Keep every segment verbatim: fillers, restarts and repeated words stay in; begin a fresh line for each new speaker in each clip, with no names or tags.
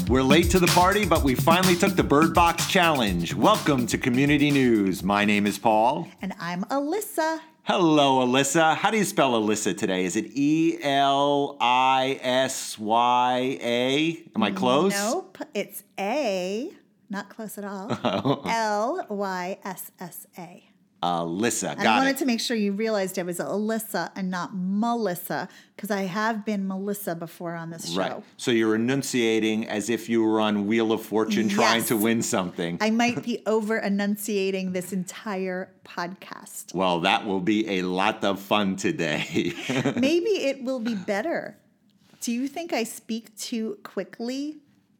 We're late to the party, but we finally took the Bird Box Challenge. Welcome to Community News. My name is Paul.
And I'm Alyssa.
Hello, Alyssa. How do you spell Alyssa today? Is it E L I S Y A? Am I close?
Nope. It's A. Not close at all. L Y S S A.
Alyssa. Got
I wanted
it.
to make sure you realized I was Alyssa and not Melissa, because I have been Melissa before on this show.
Right. So you're enunciating as if you were on Wheel of Fortune trying
Yes.
to win something.
I might be over enunciating this entire podcast.
Well, that will be a lot of fun today.
Maybe it will be better. Do you think I speak too quickly?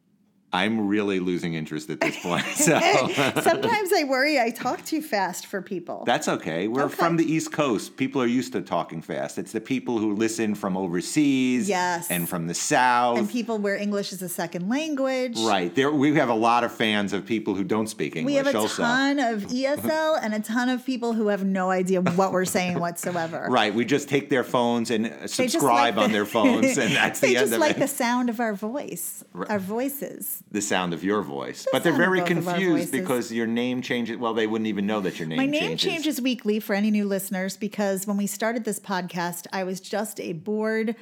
I'm really losing interest at this point. So
Sometimes I worry I talk too fast for people.
that's okay. We're
Okay.
from the East Coast. People are used to talking fast. It's the people who listen from overseas
Yes.
and from the South.
And people where English is a second language.
Right. There, we have a lot of fans of people who don't speak English
We have a
also.
ton of E S L and a ton of people who have no idea what we're saying whatsoever.
Right. We just take their phones and uh,
They just
subscribe
like
on
the-
their phones, and that's
they
the end
just
of
like
it.
the sound of our voice, our voices.
The sound of your voice. But they're
sound of
very
both of our
confused
voices.
because your name changes. Well, they wouldn't even know that your name
My name
changes.
changes weekly for any new listeners because when we started this podcast, I was just a bored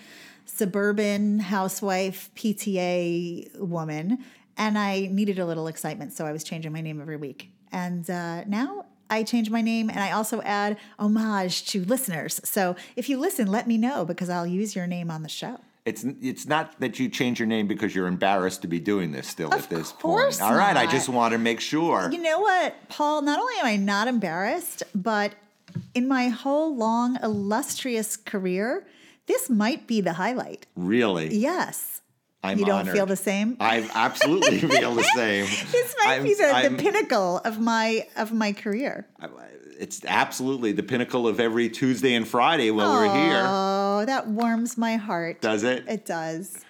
suburban housewife P T A woman, and I needed a little excitement, so I was changing my name every week. And uh, now I change my name, and I also add homage to listeners. So if you listen, let me know because I'll use your name on the show.
It's it's not that you change your name because you're embarrassed to be doing this still
Of
at this
course
point. All right, I
not.
just want to make sure.
You know what, Paul? Not only am I not embarrassed, but in my whole long, illustrious career, this might be the highlight.
Really?
Yes.
I'm
You don't
honored.
feel the same?
I absolutely feel the same.
This might
I'm-
be the,
I'm-
the pinnacle of my of my career.
It's absolutely the pinnacle of every Tuesday and Friday while we're here.
Oh, that warms my heart.
Does it?
It does.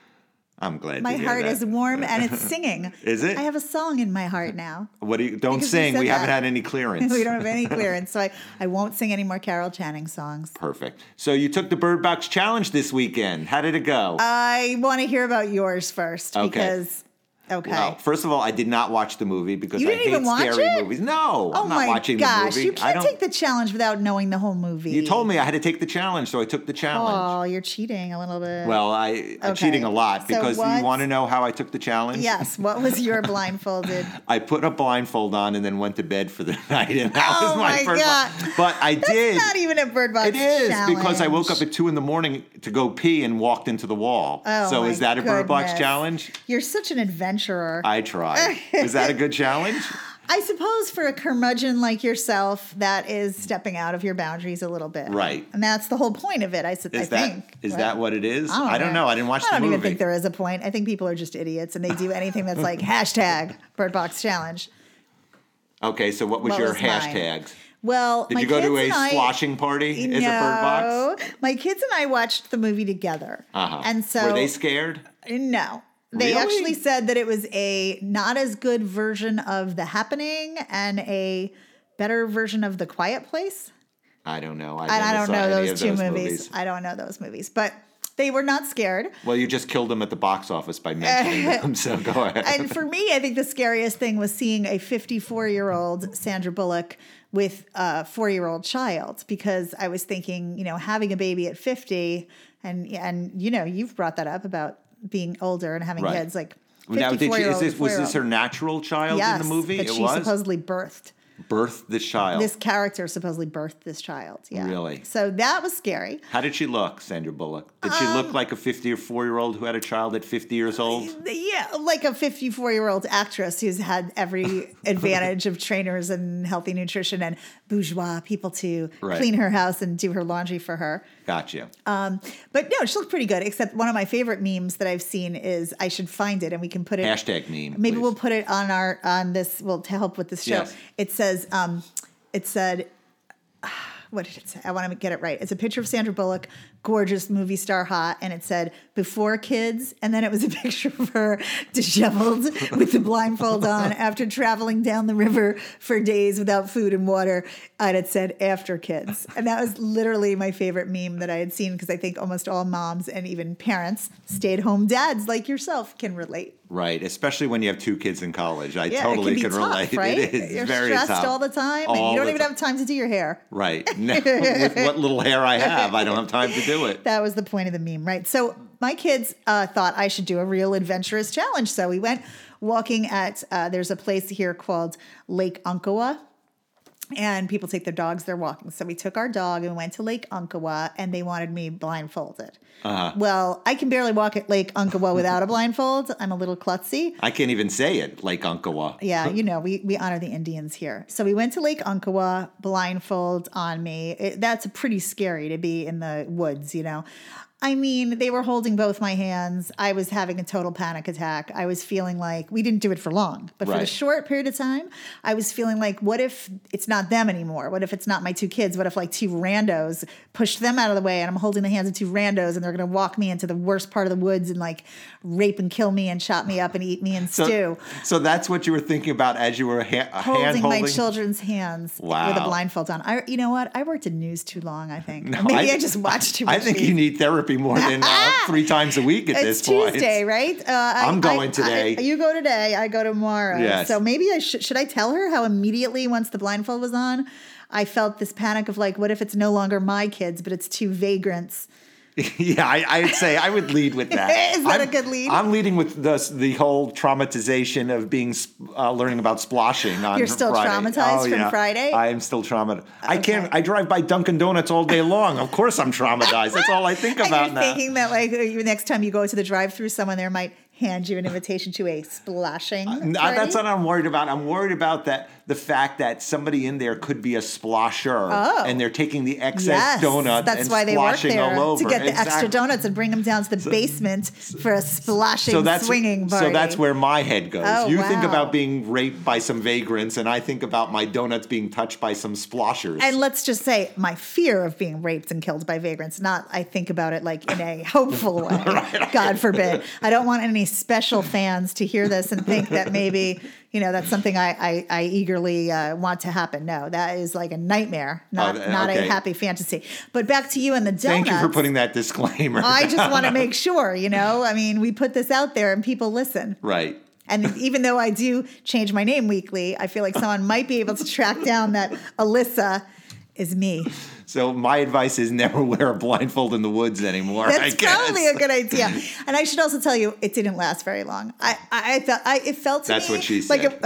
I'm glad
My
to hear
heart
that.
is warm and it's singing.
Is it?
I have a song in my heart now.
What do you? Don't
Because you
sing.
said
We haven't
that.
had any clearance.
We don't have any clearance, so I, I won't sing any more Carol Channing songs.
Perfect. So you took the Bird Box Challenge this weekend. How did it go?
I want to hear about yours first
Okay.
because, okay.
Well, first of all, I did not watch the movie because
You
I
didn't
hate
even watch
scary
it?
movies. No,
Oh
I'm not
my
watching
gosh,
the movie.
you
I
can't
don't.
take the challenge without knowing the whole movie.
You told me I had to take the challenge, so I took the challenge.
Oh, you're cheating a little bit.
Well, I, I'm
Okay.
cheating a lot
So
because
what-
you want to know how I took the challenge?
Yes, what was your blindfolded?
I put a blindfold on and then went to bed for the night, and that
Oh
was my,
my
first
God.
one. But I
That's
did.
not even a Bird Box
It is
challenge.
because I woke up at two in the morning to go pee and walked into the wall.
Oh,
so
my
is that a Bird Box
goodness.
challenge?
You're such an adventurer.
I tried. Is that a good challenge?
I suppose for a curmudgeon like yourself, that is stepping out of your boundaries a little bit.
Right.
And that's the whole point of it, I, su- I
Is that
think.
is
Right?
that what it is?
I don't,
know. I didn't watch
I
the
don't
movie.
even think there is a point. I think people are just idiots and they do anything that's like hashtag Bird Box Challenge.
Okay, so what was
What
your
was mine?
hashtags?
Well,
Did
my
you go to
kids
a
and I-
sloshing party?
No,
Is it Bird Box?
my kids and I watched the movie together.
Uh-huh.
And so
were they scared?
No. They
Really?
actually said that it was a not as good version of The Happening and a better version of The Quiet Place.
I don't know. I,
And I
never
don't
saw
know
any
those
of
two
those
movies. I don't know those movies, but they were not scared.
Well, you just killed them at the box office by mentioning them, so go ahead.
And for me, I think the scariest thing was seeing a fifty-four-year-old Sandra Bullock with a four-year-old child, because I was thinking, you know, having a baby at fifty, and and you know, you've brought that up about being older and having
Right.
kids, like
Now, did you, is
fifty-four-year-old,
this, was this her
four-year-old.
natural child
Yes,
in the movie?
that
It
she
was?
supposedly birthed.
Birthed this child.
This character supposedly birthed this child. Yeah.
Really?
So that was scary.
How did she look, Sandra Bullock? Did she
Um,
look like a fifty-four-year-old who had a child at fifty years old?
Yeah, like a fifty-four-year-old actress who's had every advantage of trainers and healthy nutrition and bourgeois people to
Right.
clean her house and do her laundry for her.
Gotcha.
Um, but no, she looked pretty good, except one of my favorite memes that I've seen is, I should find it and we can put it.
Hashtag meme,
Maybe
please.
we'll put it on our, on this, well, to help with this show.
Yes.
It says, um, it said, what did it say? I want to get it right. It's a picture of Sandra Bullock gorgeous movie star hot, and it said before kids, and then it was a picture of her disheveled with the blindfold on after traveling down the river for days without food and water, and it said after kids. And that was literally my favorite meme that I had seen, because I think almost all moms and even parents, stay-at-home dads like yourself, can relate.
Right, especially when you have two kids in college. I
Yeah,
totally
it can
can
be tough,
relate.
right?
It is
You're
very
stressed
tough.
all the time, and
All
you don't
the
even
time.
have time to do your hair.
Right. No, with what little hair I have, I don't have time to do it.
That was the point of the meme, right? So my kids uh, thought I should do a real adventurous challenge. So we went walking at, uh, there's a place here called Lake Umpqua. And people take their dogs, they're walking. So we took our dog and went to Lake Umpqua, and they wanted me blindfolded.
Uh-huh.
Well, I can barely walk at Lake Umpqua without a blindfold. I'm a little klutzy.
I can't even say it, Lake Umpqua.
Yeah, you know, we, we honor the Indians here. So we went to Lake Umpqua, blindfold on me. It, that's pretty scary to be in the woods, you know. I mean, they were holding both my hands. I was having a total panic attack. I was feeling like, we didn't do it for long, but for
Right.
the short period of time, I was feeling like, what if it's not them anymore? What if it's not my two kids? What if like two randos pushed them out of the way, and I'm holding the hands of two randos, and they're going to walk me into the worst part of the woods and like rape and kill me and chop me up and eat me and
So,
stew.
so that's what you were thinking about as you were ha-
Holding,
hand holding?
my children's hands
Wow.
with a blindfold on. I, you know what? I worked in news too long, I think.
No,
Or maybe I, just watched too much
I think
news.
you need therapy more than uh, three times a week at
It's
this point.
Tuesday, right? Uh, I,
I'm going
I-
today.
I- you go today. I go tomorrow.
Yes.
So maybe I should. Should I tell her how immediately once the blindfold was on, I felt this panic of like, what if it's no longer my kids, but it's two vagrants?
Yeah, I, I'd say I would lead with that.
Is that
I'm,
a good lead?
I'm leading with the the whole traumatization of being uh, learning about splashing on
You're still
Friday.
traumatized
Oh,
from
yeah.
Friday?
I am still traumatized. I
Okay.
can't. I drive by Dunkin' Donuts all day long. Of course, I'm traumatized. That's all I think
And
about
you're
now.
thinking that like you- next time you go to the drive-through, someone there might hand you an invitation to a splashing
Uh,
party?
That's what I'm worried about. I'm worried about that the fact that somebody in there could be a splasher,
Oh.
and they're taking the excess
Yes,
donut
that's
and
why they work
splashing
there,
all over
to get the extra
Exactly.
donuts and bring them down to the basement for a splashing,
So that's
swinging party.
so that's where my head goes.
Oh,
you think
wow.
about being raped by some vagrants, and I think about my donuts being touched by some splashers.
And let's just say my fear of being raped and killed by vagrants, not I think about it like in a hopeful way. God forbid. I don't want any special fans to hear this and think that maybe, you know, that's something I, I, I eagerly uh, want to happen. No, that is like a nightmare, not,
Oh,
not a
okay.
happy fantasy. But back to you and the donuts.
Thank you for putting that disclaimer.
I just want to make sure, you know, I mean, we put this out there and people listen.
Right.
And even though I do change my name weekly, I feel like someone might be able to track down that Alyssa is me.
So my advice is never wear a blindfold in the woods anymore. I
That's
guess.
probably a good idea. And I should also tell you, it didn't last very long. I, I, I thought I, it felt to
That's
me
what she
like
said.
it, oh,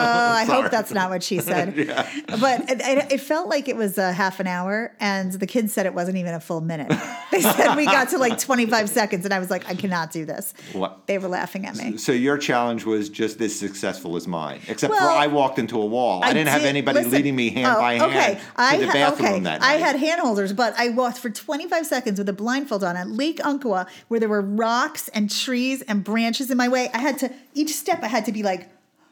I
Sorry.
hope that's not what she said.
Yeah.
But it, it, it felt like it was a half an hour, and the kids said it wasn't even a full minute. They said we got to like twenty-five seconds, and I was like, I cannot do this.
What?
They were laughing at me.
So your challenge was just as successful as mine, except for
Well,
I walked into a wall. I, didn't have
did-
anybody
listen,
leading me hand
oh,
by hand
okay.
to
I
the
ha-
bathroom
okay.
that
I
night.
had hand holders, but I walked for twenty-five seconds with a blindfold on at Lake Umpqua, where there were rocks and trees and branches in my way. I had to, each step I had to be like,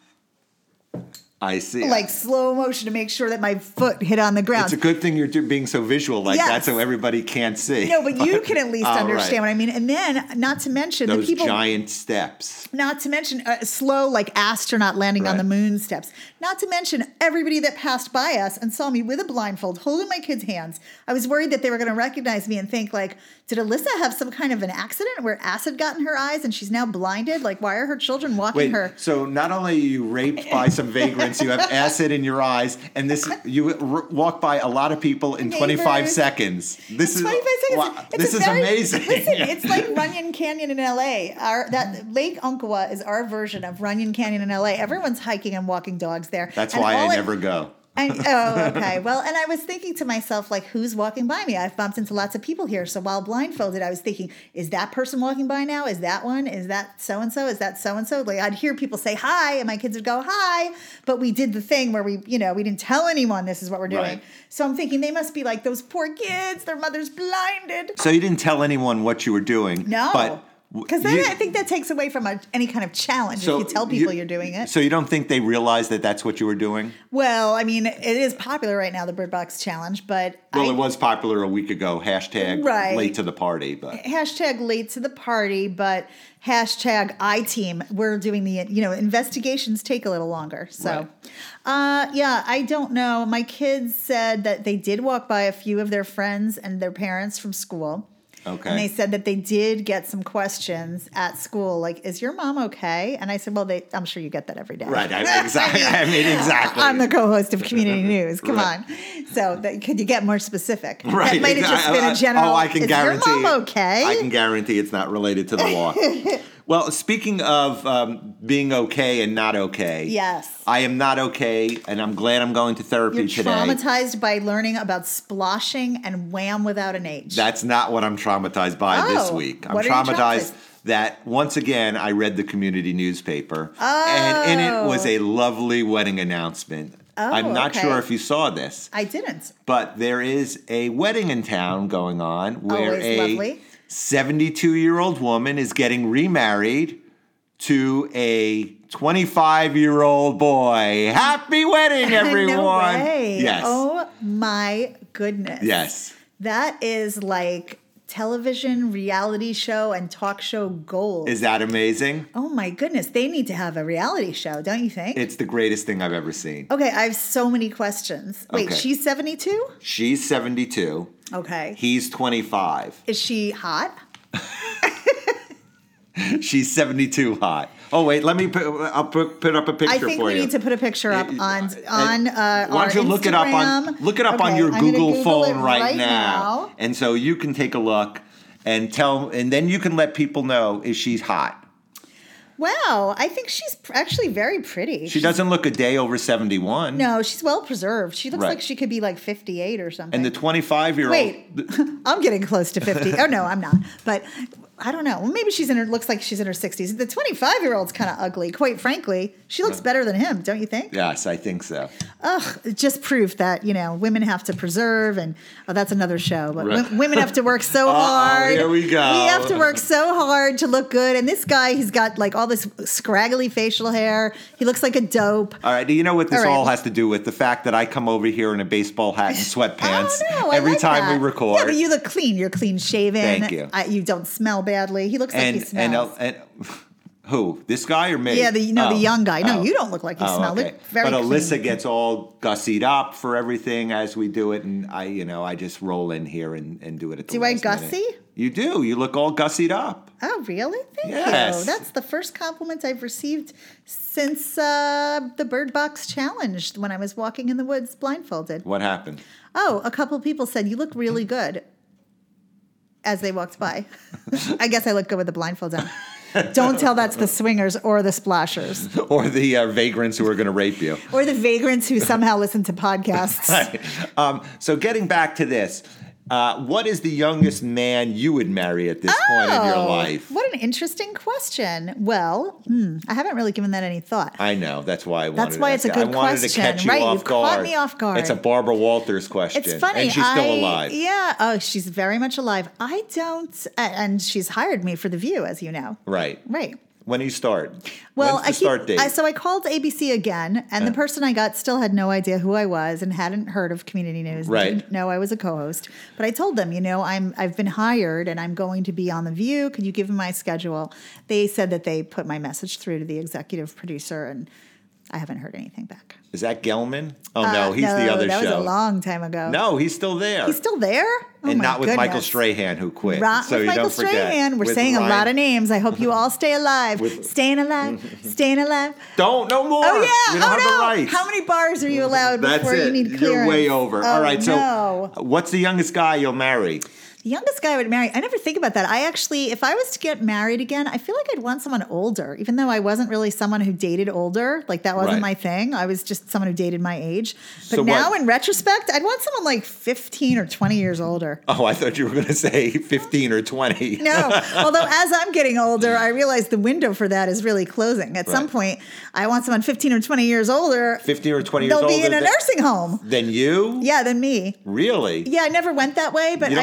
I see.
like slow motion to make sure that my foot hit on the ground.
It's a good thing you're do- being so visual like
Yes.
that, so everybody can't see.
No, but you can at least
All
understand
right.
what I mean. And then, not to mention
Those
the people,
giant steps.
not to mention uh, slow, like astronaut landing on
Right.
the moon steps. Not to mention everybody that passed by us and saw me with a blindfold, holding my kids' hands. I was worried that they were going to recognize me and think, like, did Alyssa have some kind of an accident where acid got in her eyes and she's now blinded? Like, why are her children walking
Wait,
her?
so not only are you raped by some vagrants, you have acid in your eyes, and this you r- walk by a lot of people in twenty-five
Neighbors.
seconds. This is
twenty-five seconds.
wow,
It's
this
a
is
very-
amazing.
Listen, it's like Runyon Canyon in L A. Our that Lake Umpqua is our version of Runyon Canyon in L A. Everyone's hiking and walking dogs there.
That's
And
why I
all it-
never go.
I, oh, okay. Well, and I was thinking to myself, like, who's walking by me? I've bumped into lots of people here. So while blindfolded, I was thinking, is that person walking by now? Is that one? Is that so and so? Is that so and so? Like, I'd hear people say hi, and my kids would go hi. But we did the thing where we, you know, we didn't tell anyone this is what we're doing.
Right.
So I'm thinking they must be like those poor kids. Their mother's blinded.
So you didn't tell anyone what you were doing.
No.
But
Because then I think that takes away from a, any kind of challenge
So
if you tell people
you-
you're doing it.
So you don't think they realize that that's what you were doing?
Well, I mean, it is popular right now, the Bird Box Challenge, but
Well,
I,
it was popular a week ago. Hashtag
Right.
late to the party, but
hashtag late to the party, but hashtag I-team. We're doing the, you know, investigations take a little longer. So, uh, yeah, I don't know. My kids said that they did walk by a few of their friends and their parents from school.
okay.
And they said that they did get some questions at school, like, "Is your mom okay?" And I said, "Well, they, I'm sure you get that every day."
Right. I, exactly. I mean, exactly.
I'm the co-host of Community News. Come
Right.
on. So that, could you get more specific?
Right.
That might have just been a general.
Oh, I can
"Is
guarantee.
your mom okay?"
I can guarantee it's not related to the law. Well, speaking of um, being okay and not okay.
Yes.
I am not okay, and I'm glad I'm going to therapy
You're
today.
traumatized by learning about sploshing and wham without an H.
That's not what I'm traumatized by
Oh,
this week. I'm
what are you
traumatized
traumatized?
that once again I read the community newspaper, and in it was a lovely wedding announcement.
Oh,
I'm not
okay.
sure if you saw this,
I didn't.
but there is a wedding in town going on where
Always
a
lovely.
seventy-two-year-old woman is getting remarried to a twenty-five-year-old boy. Happy wedding, everyone!
No way.
Yes.
Oh my goodness.
Yes.
That is like television, reality show, and talk show gold.
Is that amazing?
Oh my goodness. They need to have a reality show, don't you think?
It's the greatest thing I've ever seen.
Okay, I have so many questions. Wait,
Okay.
she's seventy-two?
She's seventy-two.
Okay.
He's twenty-five.
Is she hot?
She's seventy-two hot. Oh wait, let me put. I'll put, put up a picture
I think
for
we
you.
need to put a picture up
Uh,
on
uh,
on uh,
Why
our
don't you look it up on
Instagram.
look it up on
Okay,
your
I'm gonna
Google,
Google
phone
it
right,
right
now,
now.
and so you can take a look and tell, and then you can let people know if she's hot.
Wow, I think she's pr- actually very pretty.
She
She's-
doesn't look a day over seventy-one.
No, she's well preserved. She looks
Right.
like she could be like fifty-eight or something.
And the twenty-five-year-old.
Wait, I'm getting close to fifty. Oh no, I'm not. But I don't know. Well, maybe she's in her. Looks like she's in her sixties. The twenty-five-year-old's kind of ugly. Quite frankly, she looks better than him, don't you think?
Yes, I think so.
Ugh, it's just proof that you know women have to preserve, and oh, that's another show. But
Right.
w- women have to work so
Uh-oh,
hard.
here we go.
We have to work so hard to look good. And this guy, he's got like all this scraggly facial hair. He looks like a dope.
All right, do you know what this
All right.
all has to do with? The fact that I come over here in a baseball hat and sweatpants
Oh no! I
every
like
time
that.
we record.
Yeah, but you look clean. You're clean shaven.
Thank you.
I, you don't smell badly. He looks like
and
he smells.
and, uh, and who? This guy or me?
Yeah, the no, the
Oh,
young guy. No,
oh.
you don't look like you
Oh,
smell.
okay.
Look very
but
clean.
Alyssa gets all gussied up for everything as we do it, and I, you know, I just roll in here and, and do it at the
Do I
last
gussy?
minute. You do. You look all gussied up.
Oh, really? Thank
Yes.
you. That's the first compliment I've received since uh, the Bird Box Challenge when I was walking in the woods blindfolded.
What happened?
Oh, a couple of people said, "You look really good," as they walked by. I guess I look good with the blindfold on. Don't tell that's the swingers or the splashers
Or the uh, vagrants who are going to rape you.
or the vagrants who somehow listen to podcasts.
um, so getting back to this, uh, what is the youngest man you would marry at this point in your
Oh,
life?
What an interesting question. Well, hmm, I haven't really given that any thought.
I know. That's why I wanted
That's why
to
it's a
ask you.
good
I wanted
question.
to catch you
Right,
off
you caught
guard.
me off guard.
It's a Barbara Walters question.
It's funny.
And she's still
I-
alive.
Yeah. Oh, she's very much alive. I don't, uh, and she's hired me for The View, as you know.
Right.
Right.
When do you start?
Well,
When's the
I keep,
start date?
I, so I called A B C again, and the person I got still had no idea who I was and hadn't heard of Community News. and
Right.
Didn't know I was a co-host. But I told them, you know, I'm I've been hired and I'm going to be on The View. Can you give them my schedule? They said that they put my message through to the executive producer, and I haven't heard anything back.
Is that Gelman? Oh,
Uh,
no, he's the other
that
show.
was a long time ago.
No, he's still there.
He's still there? Oh
and
my
not with Michael
goodness.
Strahan, who quit.
Right,
so
with
you
Michael
don't forget.
Strahan. We're
With
saying
Ryan-
a lot of names. I hope you all stay alive.
With-
staying alive. staying alive.
Don't, no more.
Oh, yeah.
We don't
oh,
have
no.
the rights.
How many bars are you allowed
That's
before
it.
you need clearance?
You're way over.
Oh,
All right, so
no.
what's the youngest guy you'll marry?
The youngest guy I would marry, I never think about that. I actually, if I was to get married again, I feel like I'd want someone older, even though I wasn't really someone who dated older. Like that wasn't
Right.
my thing. I was just someone who dated my age. But
So
now
what-
in retrospect, I'd want someone like fifteen or twenty years older.
Oh, I thought you were going to say fifteen or twenty.
No, although as I'm getting older, I realize the window for that is really closing. At some
Right.
point, I want someone fifteen or twenty years older.
fifteen or twenty years
They'll
older
be in a
than,
nursing home.
than you?
Yeah, than me.
Really?
Yeah, I never went that way, but
You don't
I
want a
realized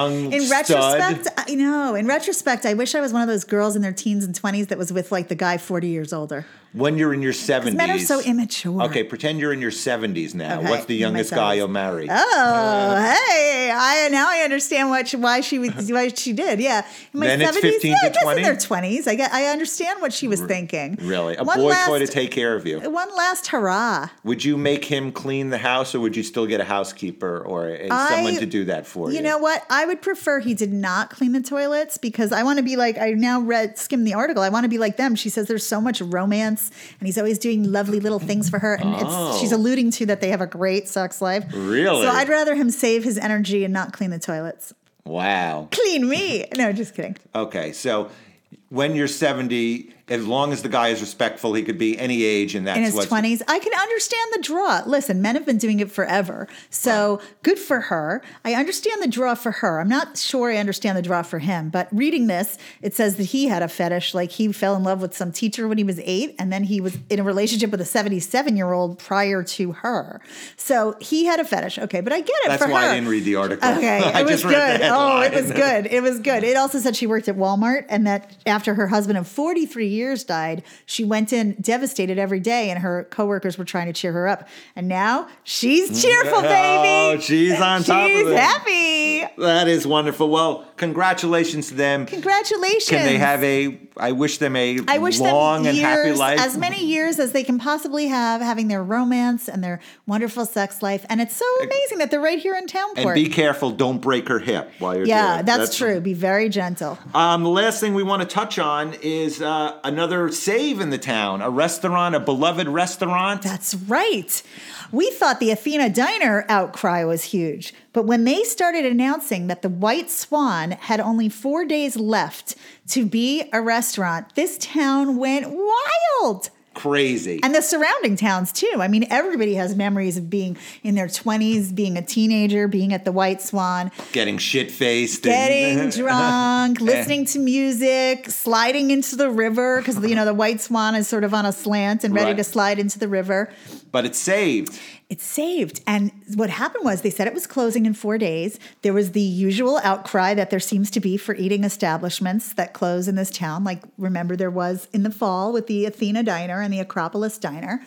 young
In
stud.
retrospect, I know. In retrospect, I wish I was one of those girls in their teens and twenties that was with like the guy forty years older.
When you're in your seventies.
Men are so immature.
Okay, pretend you're in your seventies now.
Okay,
What's the
in my
youngest guy
seventies.
you'll marry?
Oh, hey! I now I understand what she, why she was why she did. Yeah, in my
Then it's
seventies,
fifteen
yeah,
to
I guess
twenty?
in their twenties. I get, I understand what she was thinking.
Really? A
One
boy
last,
toy to take care of you.
One last hurrah!
Would you make him clean the house, or would you still get a housekeeper or a,
I-
someone to do that for you?
You know what? I would prefer he did not clean the toilets because I want to be like, I now read, skimmed the article. I want to be like them. She says there's so much romance and he's always doing lovely little things for her. And
Oh.
it's, she's alluding to that they have a great sex life.
Really?
So I'd rather him save his energy and not clean the toilets.
Wow.
Clean me. No, just kidding.
Okay, so when you're seventy, as long as the guy is respectful, he could be any age, and that's
In his
what's
twenties, I can understand the draw. Listen, men have been doing it forever. So good for her. I understand the draw for her. I'm not sure I understand the draw for him, but reading this, it says that he had a fetish. Like he fell in love with some teacher when he was eight, and then he was in a relationship with a seventy-seven year old prior to her. So he had a fetish. Okay, but I get it
That's
for
why
her.
I didn't read the article.
Okay,
I
it was
just read the
good. Oh, it was
headline.
good. It was good. It also said she worked at Walmart and that after her husband of forty-three years died, she went in devastated every day and her coworkers were trying to cheer her up. And now she's cheerful, baby.
Oh, she's on top of
She's
it.
happy.
That is wonderful. Well, congratulations to them.
Congratulations.
Can they have a? I wish them a
I wish
long
them
and happy
years,
life.
as many years as they can possibly have, having their romance and their wonderful sex life. And it's so amazing that they're right here in
and
Townport.
be careful, don't break her hip while you're
yeah,
doing it.
that's, true. Be very gentle.
Um, the last thing we want to touch on is uh, another save in the town, a restaurant, a beloved restaurant.
That's right. We thought the Athena Diner outcry was huge, but when they started announcing that the White Swan had only four days left to be a restaurant, this town went wild.
Crazy.
And the surrounding towns too. I mean, everybody has memories of being in their twenties, being a teenager, being at the White Swan,
Getting shit-faced.
getting
and
drunk, listening to music, sliding into the river because you know the White Swan is sort of on a slant and ready
Right.
to slide into the river.
But it's saved.
It's saved. And what happened was they said it was closing in four days. There was the usual outcry that there seems to be for eating establishments that close in this town. Like, remember, there was in the fall with the Athena Diner and the Acropolis Diner.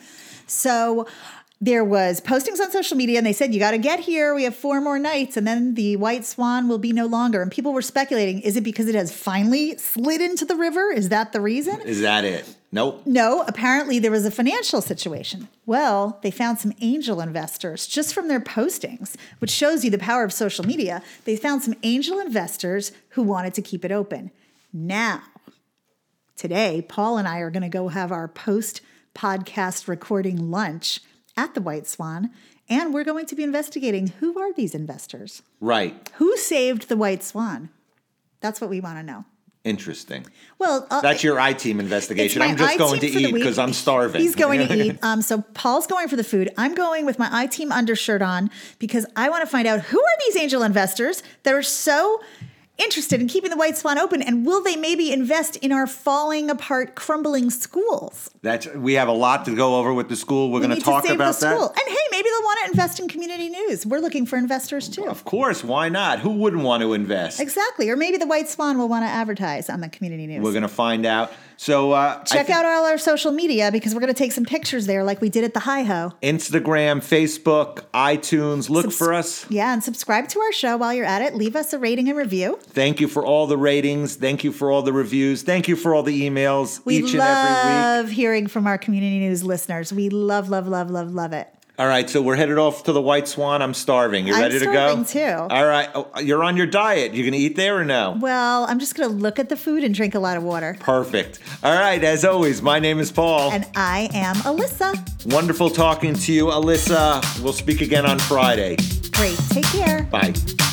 So there was postings on social media and they said, you got to get here. We have four more nights and then the White Swan will be no longer. And people were speculating, is it because it has finally slid into the river? Is that the reason?
Is that it? Nope.
No, apparently there was a financial situation. Well, they found some angel investors just from their postings, which shows you the power of social media. They found some angel investors who wanted to keep it open. Now, today, Paul and I are going to go have our post-podcast recording lunch at the White Swan, and we're going to be investigating who are these investors?
Right.
Who saved the White Swan? That's what we want to know.
Interesting.
Well, uh,
That's your I-Team investigation.
It's my
I'm just going to
I-Team for the
eat
week.
because I'm starving.
He's going to eat. Um, so Paul's going for the food. I'm going with my I-Team undershirt on because I want to find out who are these angel investors that are so interested in keeping the White Swan open, and will they maybe invest in our falling apart, crumbling schools?
That's we have a lot to go over with the school. We're
We
going
need
to talk
save
about
the
that.
school. And hey, maybe they'll want to invest in community news. We're looking for investors too.
Of course, why not? Who wouldn't want to invest?
Exactly. Or maybe the White Swan will want to advertise on the community news.
We're going to find out. So uh,
Check out all our social media because we're going to take some pictures there like we did at the Hi-Ho.
Instagram, Facebook, iTunes. Look
Subs-
for us.
Yeah, and subscribe to our show while you're at it. Leave us a rating and review.
Thank you for all the ratings. Thank you for all the reviews. Thank you for all the emails
We
each and every week.
love hearing from our community news listeners. We love, love, love, love, love it.
All right, so we're headed off to the White Swan. I'm starving. You
I'm
ready to go?
starving, too.
All right. Oh, you're on your diet. You going to eat there or no?
Well, I'm just going to look at the food and drink a lot of water.
Perfect. All right, as always, my name is Paul.
And I am Alyssa.
Wonderful talking to you, Alyssa. We'll speak again on Friday.
Great. Take care.
Bye.